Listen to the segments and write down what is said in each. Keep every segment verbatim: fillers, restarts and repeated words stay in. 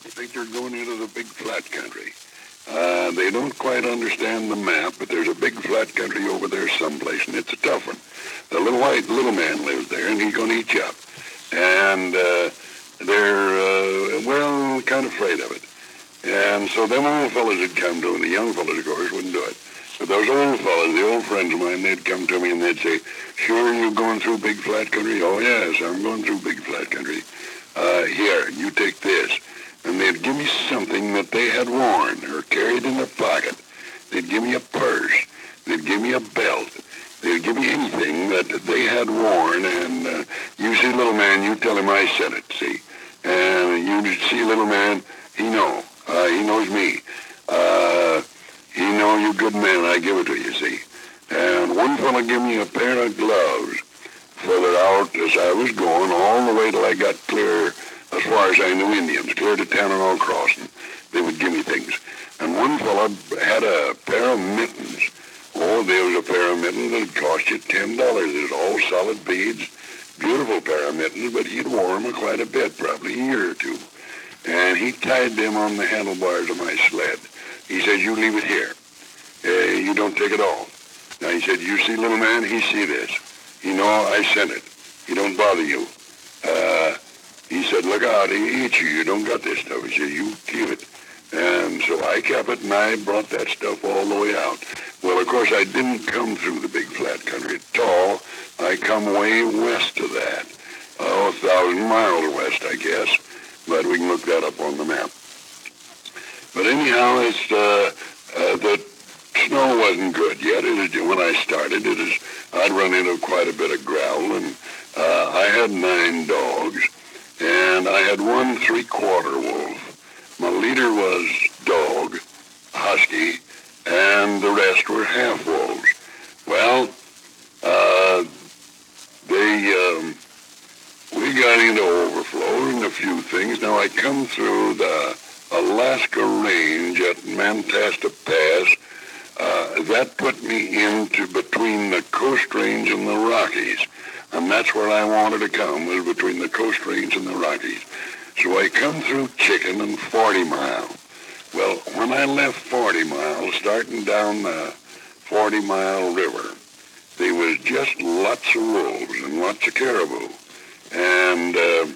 think they're going into the big flat country. Uh, they don't quite understand the map, but there's a big flat country over there someplace, and it's a tough one. The little white little man lives there, and he's going to eat you up. And uh, they're, uh, well, kind of afraid of it. And so them old fellas would come to him. The young fellas, of course, wouldn't do it. But those old fellas, the old friends of mine, they'd come to me and they'd say, "Sure you going through big flat country?" "Oh, yes, I'm going through big flat country." Uh, "here, you take this." And they'd give me something that they had worn or carried in their pocket. They'd give me a purse. They'd give me a belt. They'd give me anything that they had worn. And uh, you see, little man, you tell him I said it, see? And you see, little man, he know. Uh, he knows me. Uh, he know you good man. I give it to you, see? And one fella gave me a pair of gloves further out as I was going all the way till I got clear as far as I knew Indians, clear to Tanana Crossing. They would give me things. And one fella had a pair of mittens. Oh, there was a pair of mittens that cost you ten dollars. It was all solid beads. Beautiful pair of mittens, but he'd worn them quite a bit, probably a year or two. And he tied them on the handlebars of my sled. He said, "You leave it here. Uh, you don't take it off." Now, he said, "You see, little man, he see this. You know I sent it. He don't bother you. Uh, he said, look out, he eats you. You don't got this stuff." He said, "You keep it." And so I kept it, and I brought that stuff all the way out. Well, of course, I didn't come through the big flat country at all. I come way west of that. Oh, a thousand miles west, I guess. But we can look that up on the map. But anyhow, it's, uh, uh, the snow wasn't good yet. It is, when I started, it is, I'd run into quite a bit of gravel, and uh, I had nine dogs, and I had one three-quarter wolf. My leader was dog, husky, and the rest were half wolves. Well, uh, they, um, we got into overflow and a few things. Now, I come through the Alaska Range at Mantasta Pass. Uh, that put me into between the Coast Range and the Rockies. And that's where I wanted to come, was between the Coast Range and the Rockies. So I come through Chicken and forty mile. Well, when I left forty mile, starting down the forty mile river, there was just lots of wolves and lots of caribou. And uh,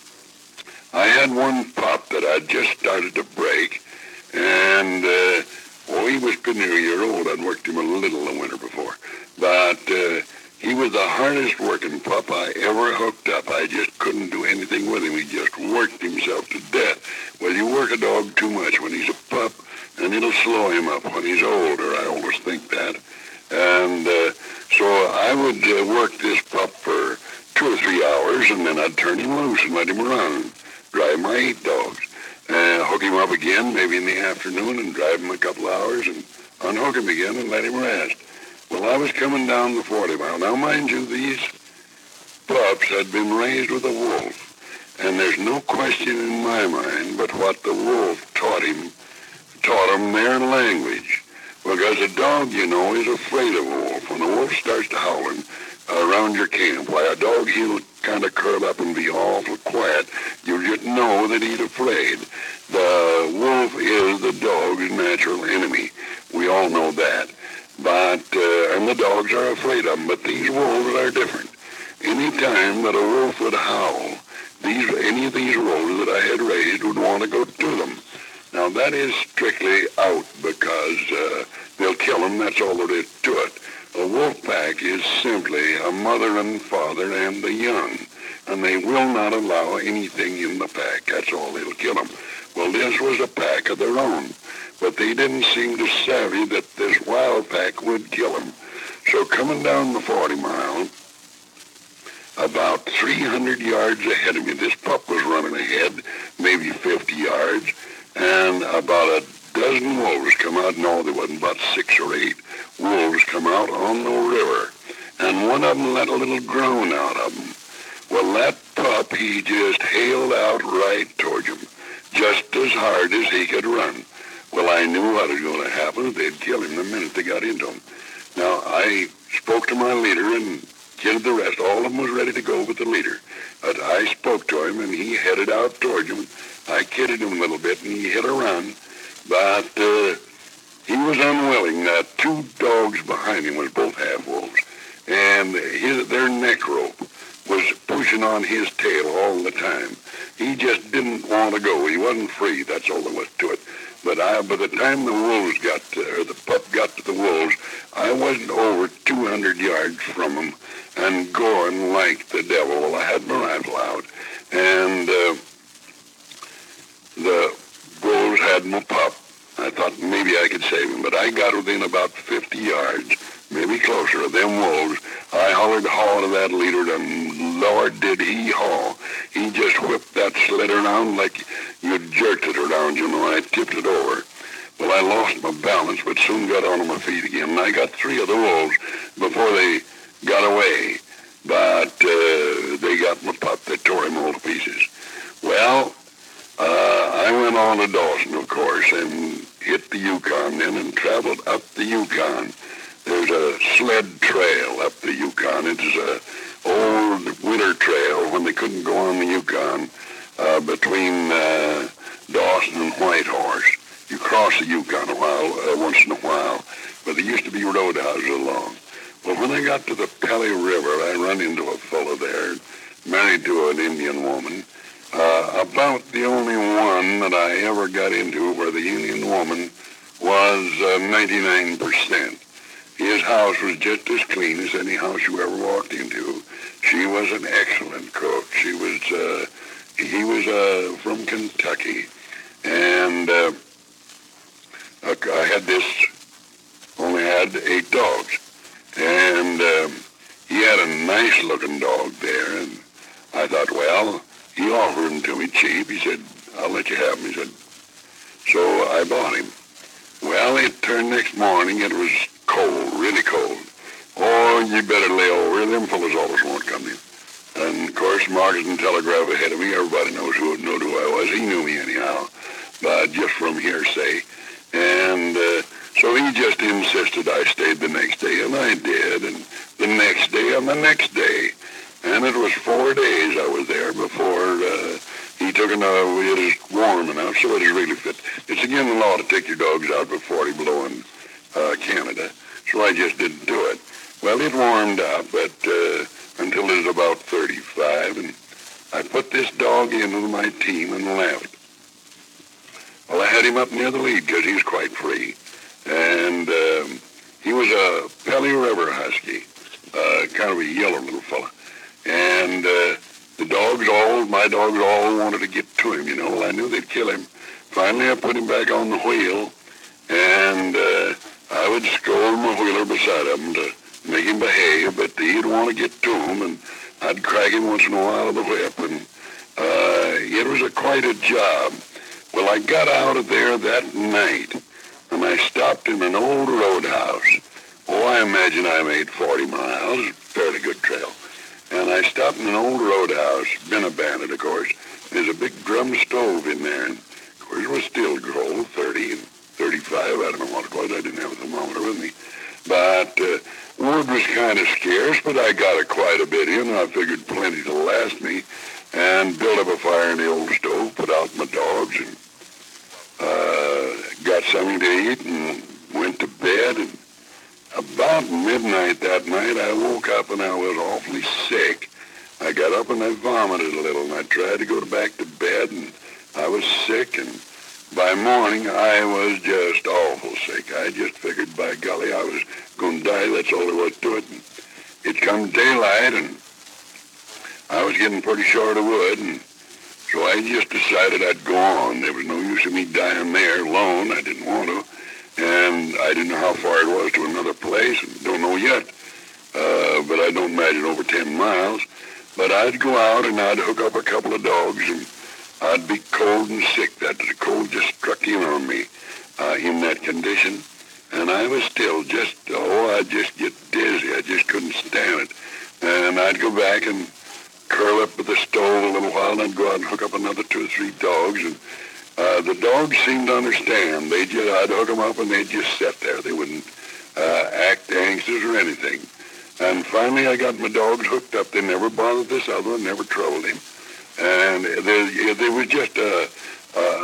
I had one pup that I'd just started to break, and uh, oh, he was pretty near a year old. I'd worked him a little the winter before. But uh, he was the hardest working pup I ever hooked up. I just couldn't do anything with him. He just worked himself to death. Well, you work a dog too much when he's a pup, and it'll slow him up when he's older. I always think that. And uh, so I would uh, work this pup for two or three hours, and then I'd turn him loose and let him run, drive my eight dogs. Uh, hook him up again, maybe in the afternoon, and drive him a couple hours, and unhook him again and let him rest. Well, I was coming down the forty mile. Now, mind you, these pups had been raised with a wolf, and there's no question in my mind but what the wolf taught him, taught him their language. Because a dog, you know, is afraid of a wolf. When a wolf starts to howling around your camp, why, a dog, he'll kind of curl up and be awful quiet. You just know that he's afraid. The wolf is the dog's natural enemy. We all know that. But, uh, and the dogs are afraid of them, but these wolves are different. Any time that a wolf would howl, these, any of these wolves that I had raised would want to go to them. Now, that is strictly out because uh, they'll kill them. That's all there is to it. A wolf pack is simply a mother and father and the young, and they will not allow anything in the pack. That's all. It'll kill them. Well, this was a pack of their own, but they didn't seem to savvy that this wild pack would kill them. So coming down the forty mile, about three hundred yards ahead of me, this pup was running ahead, maybe fifty yards, and about a dozen wolves come out. No, there wasn't, about six or eight wolves come out on the river, and one of them let a little groan out of him. Well, that pup, he just hailed out right toward him, just as hard as he could run. Well, I knew what was going to happen. They'd kill him the minute they got into him. Now, I spoke to my leader and killed the rest. All of them was ready to go but the leader. But I spoke to him, and he headed out toward him. I kept kidded him a little bit, and he hit a run. But uh, he was unwilling. Uh, two dogs behind him was both half-wolves, and his, their neck rope was pushing on his tail all the time. He just didn't want to go. He wasn't free. That's all there was to it. But I, by the time the wolves got, to, or the pup got to the wolves, I wasn't over two hundred yards from him and going like the devil. Well, I had my rifle out, and uh, the wolves had my pup. I thought maybe I could save him, but I got within about fifty yards, maybe closer, of them wolves. I hollered haw to that leader, and Lord, did he haw. He just whipped that sled around like you jerked it around, you know. I tipped it over. Well, I lost my balance, but soon got on my feet again, and I got three of the wolves before they got away. But uh, they got my pup. They tore him all to pieces. Well, uh, I went on to Dawson, of course, and hit the Yukon then and traveled up the Yukon. There's a sled trail up the Yukon. It's a old winter trail when they couldn't go on the Yukon uh, between uh, Dawson and Whitehorse. You cross the Yukon a while, uh, once in a while, but there used to be roadhouses along. Well, when I got to the Pelly River, I run into a fellow there, married to an Indian woman. Uh, about the only one that I ever got into where the Indian woman was uh, ninety-nine percent. His house was just as clean as any house you ever walked into. She was an excellent cook. She was, uh, he was uh, from Kentucky. And uh, I had this, only had eight dogs. And um, he had a nice-looking dog there. And I thought, well, he offered him to me cheap. He said, I'll let you have him. He said, so I bought him. Well, it turned next morning. It was cold, really cold. Oh, you better lay over. Them fellows always won't come in. And, of course, Marcus and Telegraph ahead of me. Everybody knows who, knew who I was. He knew me anyhow, but just from hearsay. And uh, so he just insisted I stayed the next day, and I did. And the next day and the next day. And it was four days I was there before uh, he took enough. It was warm enough, so it was really fit. It's again the law to take your dogs out before forty below in uh, Canada. So I just didn't do it. Well, it warmed up, but uh, until it was about thirty-five, and I put this dog into my team and left. Well, I had him up near the lead because he was quite free. And um, he was a Pelly River Husky, uh, kind of a yellow little fella. And uh, the dogs all, my dogs all wanted to get to him, you know. Well, I knew they'd kill him. Finally, I put him back on the wheel, and uh, I would scold my wheeler beside him to make him behave, but he'd want to get to him, and I'd crack him once in a while with the whip, and uh, it was a, quite a job. Well, I got out of there that night, and I stopped in an old roadhouse. Oh, I imagine I made forty miles, fairly good trail. And I stopped in an old roadhouse, been abandoned, of course. There's a big drum stove in there, and of course it was still cold, thirty and thirty-five, I don't know what it was, I didn't have a thermometer with me. But uh, wood was kind of scarce, but I got it quite a bit in, and I figured plenty to last me, and built up a fire in the old stove, put out my dogs, and uh, got something to eat, and went to bed, and about midnight that night, I woke up and I was awfully sick. I got up and I vomited a little, and I tried to go back to bed, and I was sick, and by morning, I was just awful sick. I just figured, by golly, I was going to die. That's all there was to it. And it come daylight, and I was getting pretty short of wood, and so I just decided I'd go on. There was no use of me dying there alone. I didn't want to. And I didn't know how far it was to another place, and don't know yet. Uh, but I don't imagine over ten miles. But I'd go out and I'd hook up a couple of dogs, and I'd be cold and sick. That the cold just struck in on me uh, in that condition. And I was still just, oh, I'd just get dizzy. I just couldn't stand it. And I'd go back and curl up with the stove a little while, and I'd go out and hook up another two or three dogs, and Uh, the dogs seemed to understand. They just, I'd hook them up, and they'd just sit there. They wouldn't uh, act anxious or anything. And finally, I got my dogs hooked up. They never bothered this other one, never troubled him. And there, there was just a, a,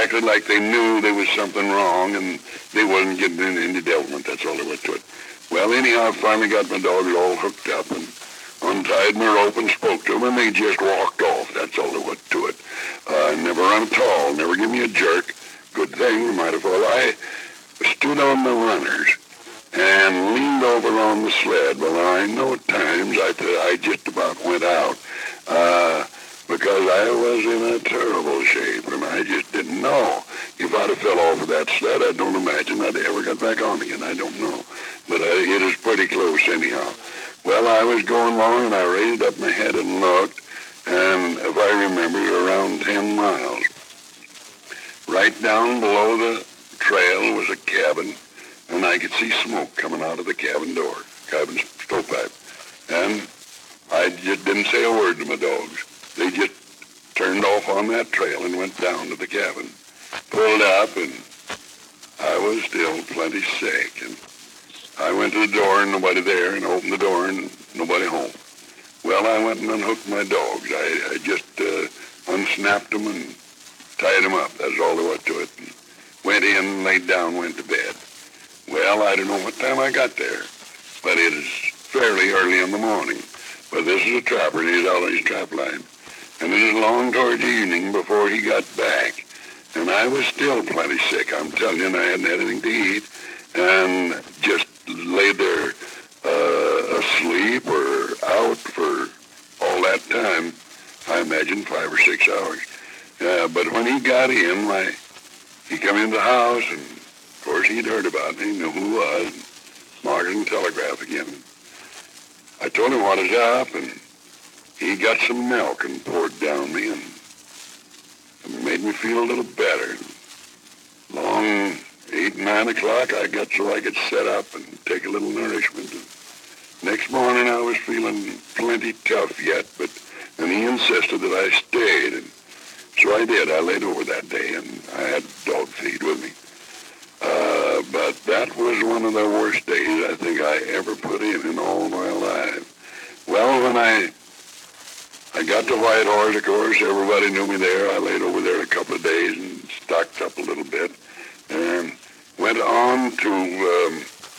acted like they knew there was something wrong and they wasn't getting in any devilment. That's all there was to it. Well, anyhow, I finally got my dogs all hooked up and untied my rope and spoke to them, and they just walked off. That's all there was to it. Uh, never run at all, never give me a jerk. Good thing, might as well. I stood on the runners and leaned over on the sled. Well, I know at times I, I just about went out uh, because I was in a terrible shape, and I just didn't know. If I'd have fell off of that sled, I don't imagine I'd ever got back on again. I don't know. But uh, it is pretty close anyhow. Well, I was going along, and I raised up my head and looked, and if I remember, around ten miles. Right down below the trail was a cabin, and I could see smoke coming out of the cabin door, cabin stovepipe. And I just didn't say a word to my dogs. They just turned off on that trail and went down to the cabin. Pulled up, and I was still plenty sick, and I went to the door and nobody there, and opened the door and nobody home. Well, I went and unhooked my dogs. I, I just uh, unsnapped them and tied them up. That's all there was to it. And went in, laid down, went to bed. Well, I don't know what time I got there, but it is fairly early in the morning. But this is a trapper, and he's out on his trap line. And it is long towards evening before he got back. And I was still plenty sick, I'm telling you, and I hadn't had anything to eat. And just laid there uh, asleep or out for all that time. I imagine five or six hours. Uh, but when he got in, my, he come in the house, and of course he'd heard about me, knew who I was, Margaret and Telegraph again. I told him what was up, and he got some milk and poured down me, and it made me feel a little better. Long eight, nine o'clock, I got so I could sit up and take a little nourishment. And next morning, I was feeling plenty tough yet, but and he insisted that I stayed, and so I did. I laid over that day, and I had dog feed with me. Uh, but that was one of the worst days I think I ever put in in all my life. Well, when I I got to White Horse, of course, everybody knew me there. I laid over there a couple of days and stocked up a little bit, and went on to um,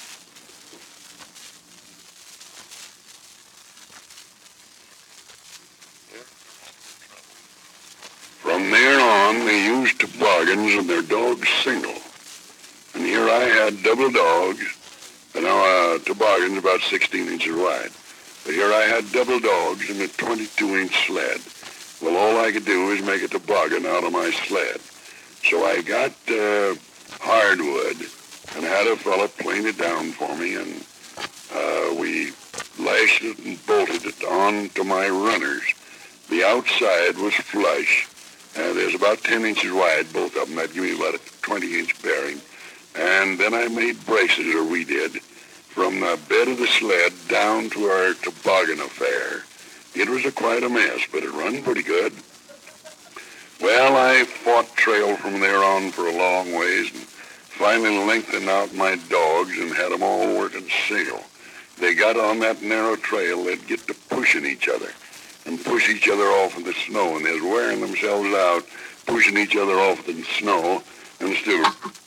from there on, they used toboggans and their dogs single. And here I had double dogs, and now uh, toboggan's about sixteen inches wide. But here I had double dogs and a twenty-two inch sled. Well, all I could do is make a toboggan out of my sled. So I got uh, hardwood and had a fella plane it down for me, and uh, we lashed it and bolted it onto my runners. The outside was flush, and there's about ten inches wide, both of them. That'd give me about a twenty inch bearing. And then I made braces, or we did, from the bed of the sled down to our toboggan affair. It was a quite a mess, but it run pretty good. Well, I fought trail from there on for a long ways, and finally lengthened out my dogs and had them all working single. They got on that narrow trail, they'd get to pushing each other and push each other off in the snow, and they was wearing themselves out, pushing each other off in the snow, and still